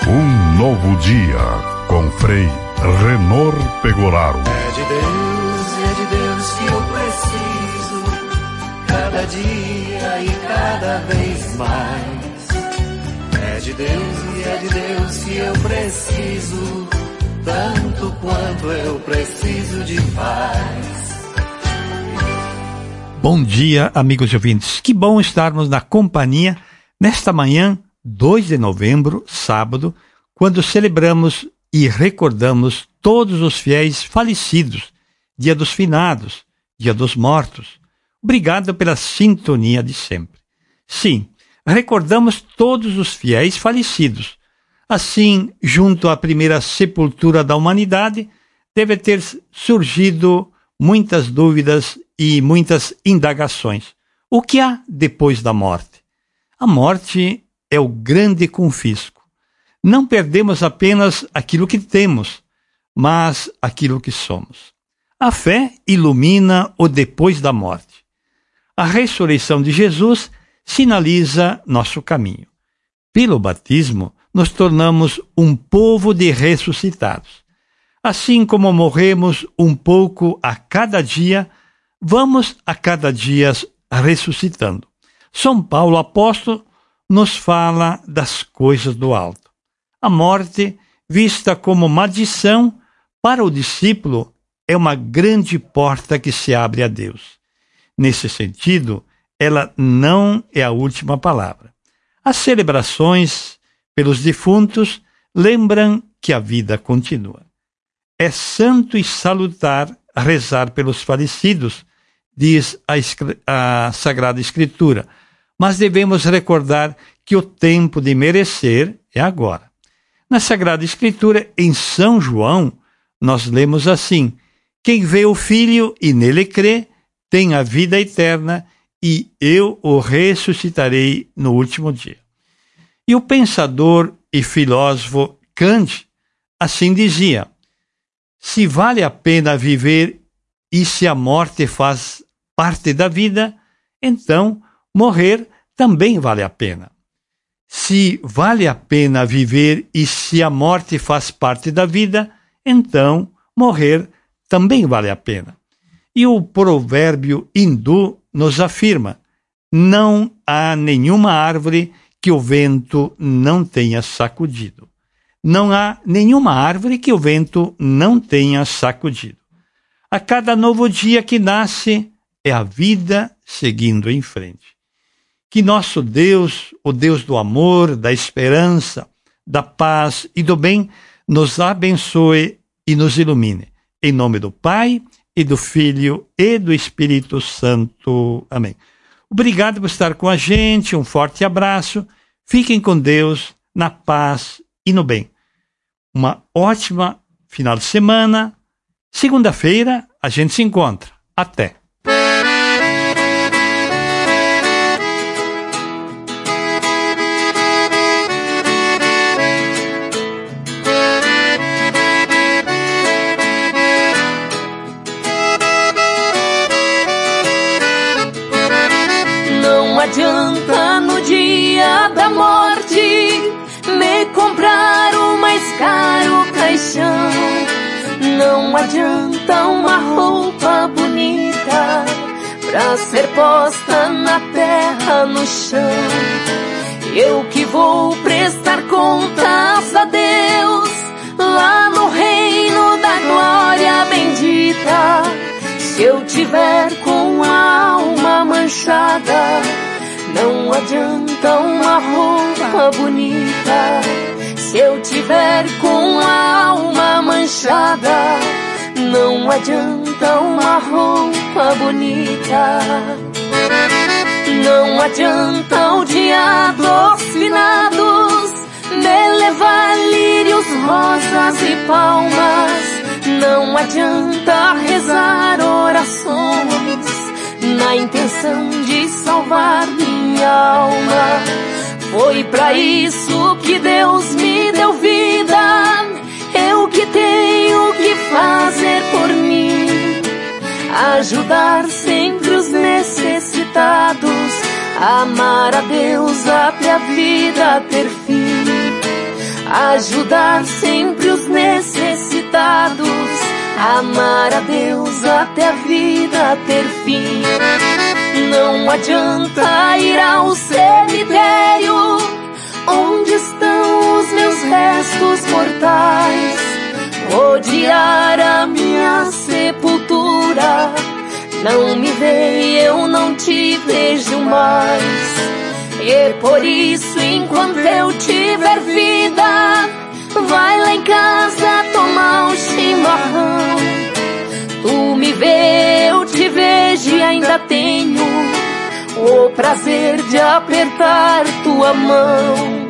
Um novo dia com Frei Renor Pegoraro. É de Deus que eu preciso, cada dia e cada vez mais. É de Deus que eu preciso, tanto quanto eu preciso de paz. Bom dia, amigos e ouvintes. Que bom estarmos na companhia nesta manhã, 2 de novembro, sábado, quando celebramos e recordamos todos os fiéis falecidos, dia dos finados, dia dos mortos. Obrigado pela sintonia de sempre. Sim, recordamos todos os fiéis falecidos. Assim, junto à primeira sepultura da humanidade, deve ter surgido muitas dúvidas e muitas indagações. O que há depois da morte? A morte é o grande confisco. Não perdemos apenas aquilo que temos, mas aquilo que somos. A fé ilumina o depois da morte. A ressurreição de Jesus sinaliza nosso caminho. Pelo batismo, nos tornamos um povo de ressuscitados. Assim como morremos um pouco a cada dia, vamos a cada dia ressuscitando. São Paulo, apóstolo, nos fala das coisas do alto. A morte, vista como maldição, para o discípulo, é uma grande porta que se abre a Deus. Nesse sentido, ela não é a última palavra. As celebrações pelos defuntos lembram que a vida continua. É santo e salutar rezar pelos falecidos, diz a Sagrada Escritura, mas devemos recordar que o tempo de merecer é agora. Na Sagrada Escritura, em São João, nós lemos assim: quem vê o Filho e nele crê, tem a vida eterna, e eu o ressuscitarei no último dia. E o pensador e filósofo Kant assim dizia: se vale a pena viver e se a morte faz parte da vida, então morrer também vale a pena. Se vale a pena viver e se a morte faz parte da vida, então morrer também vale a pena. E o provérbio hindu nos afirma: não há nenhuma árvore que o vento não tenha sacudido. Não há nenhuma árvore que o vento não tenha sacudido. A cada novo dia que nasce, é a vida seguindo em frente. Que nosso Deus, o Deus do amor, da esperança, da paz e do bem, nos abençoe e nos ilumine. Em nome do Pai, e do Filho, e do Espírito Santo. Amém. Obrigado por estar com a gente, um forte abraço. Fiquem com Deus, na paz e no bem. Uma ótima final de semana. Segunda-feira a gente se encontra. Até! Não adianta no dia da morte me comprar o mais caro caixão. Não adianta uma roupa bonita pra ser posta na terra, no chão. Eu que vou prestar contas a Deus lá no reino da glória bendita. Se eu tiver com a alma manchada, não adianta uma roupa bonita. Se eu tiver com a alma manchada, não adianta uma roupa bonita. Não adianta o dia dos finados me levar lírios, rosas e palmas. Não adianta rezar orações na intenção de salvar minha alma. Foi pra isso que Deus me deu vida. Eu que tenho que fazer por mim, ajudar sempre os necessitados, amar a Deus até a vida ter fim. ajudar sempre os necessitados, amar a Deus até a vida ter fim. Não adianta ir ao cemitério, onde estão os meus restos mortais, odiar a minha sepultura. Não me vê, eu não te vejo mais. E por isso, enquanto eu tiver vida, vai lá em casa tomar um chimarrão. Tu me vê, eu te vejo e ainda tenho o prazer de apertar tua mão.